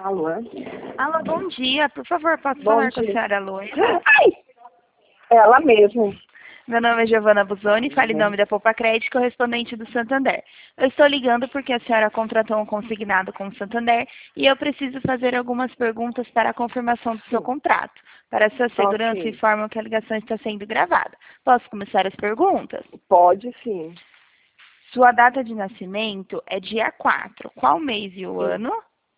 Alô? Alô, bom dia. Por favor, posso Bom falar com a dia. senhora Loira? Ai! Ela mesmo. Meu nome é Giovana Busoni, falo em nome da Poupa Crédito, correspondente do Santander. Eu estou ligando porque a senhora contratou um consignado com o Santander e eu preciso fazer algumas perguntas para a confirmação do seu contrato. Para sua segurança, Ok. informam que a ligação está sendo gravada. Posso começar as perguntas? Pode sim. Sua data de nascimento é dia 4. Qual mês e o Sim. ano?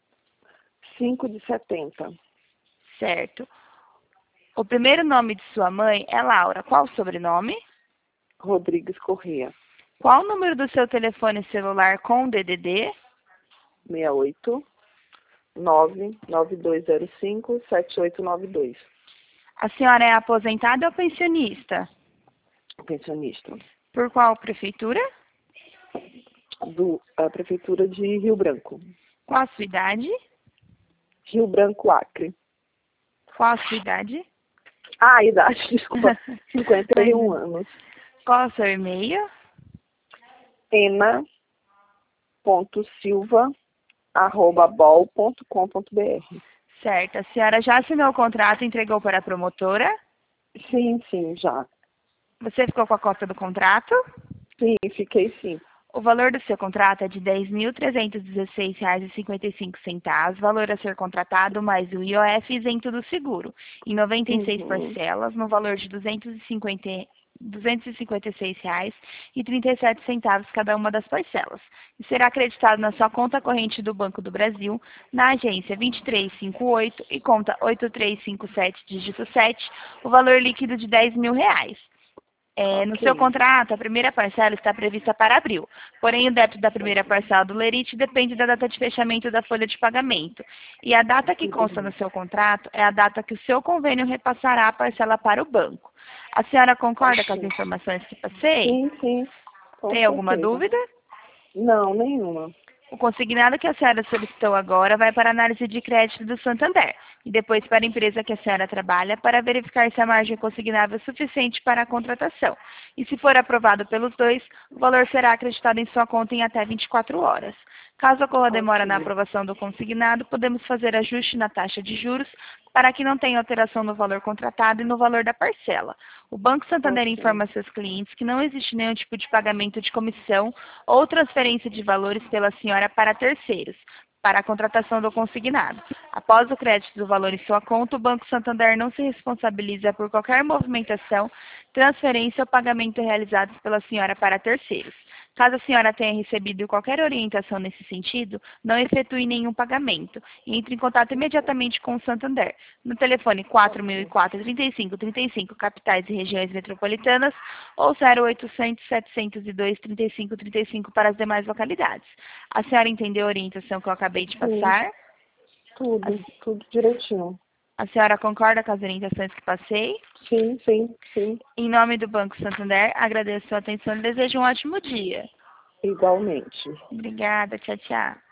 5/70. Certo. O primeiro nome de sua mãe é Laura. Qual o sobrenome? Rodrigues Corrêa. Qual o número do seu telefone celular com DDD? 68 99205 7892. A senhora é aposentada ou pensionista? Pensionista. Por qual prefeitura? A Prefeitura de Rio Branco. Qual a sua idade? Rio Branco, Acre. Qual a sua idade? Ah, idade, desculpa. 51 anos. Qual o seu e-mail? ena.silva@bol.com.br. Certo. A senhora já assinou o contrato e entregou para a promotora? Sim, já. Você ficou com a cópia do contrato? Sim, fiquei sim. O valor do seu contrato é de R$ 10.316,55, valor a ser contratado mais o IOF isento do seguro, em 96 Uhum. parcelas, no valor de R$ 256,37 cada uma das parcelas. E será acreditado na sua conta corrente do Banco do Brasil, na agência 2358 e conta 8357, dígito 7, o valor líquido de R$ 10.000. No seu Ok. contrato, a primeira parcela está prevista para abril. Porém, o débito da primeira parcela do lerite depende da data de fechamento da folha de pagamento. E a data que consta no seu contrato é a data que o seu convênio repassará a parcela para o banco. A senhora concorda com as Ok. informações que passei? Sim, com Tem alguma certeza. dúvida? Não, nenhuma. O consignado que a senhora solicitou agora vai para a análise de crédito do Santander e depois para a empresa que a senhora trabalha para verificar se a margem consignável é suficiente para a contratação. E se for aprovado pelos dois, o valor será acreditado em sua conta em até 24 horas. Caso ocorra demora na Ok. aprovação do consignado, podemos fazer ajuste na taxa de juros para que não tenha alteração no valor contratado e no valor da parcela. O Banco Santander Ok. informa seus clientes que não existe nenhum tipo de pagamento de comissão ou transferência de valores pela senhora para terceiros, para a contratação do consignado. Após o crédito do valor em sua conta, o Banco Santander não se responsabiliza por qualquer movimentação, transferência ou pagamento realizados pela senhora para terceiros. Caso a senhora tenha recebido qualquer orientação nesse sentido, não efetue nenhum pagamento e entre em contato imediatamente com o Santander, no telefone 4004-3535, capitais e regiões metropolitanas, ou 0800-702-3535 para as demais localidades. A senhora entendeu a orientação que eu acabei de Sim, passar? tudo direitinho. A senhora concorda com as orientações que passei? Sim. Em nome do Banco Santander, agradeço a sua atenção e desejo um ótimo dia. Igualmente. Obrigada, tchau, tchau.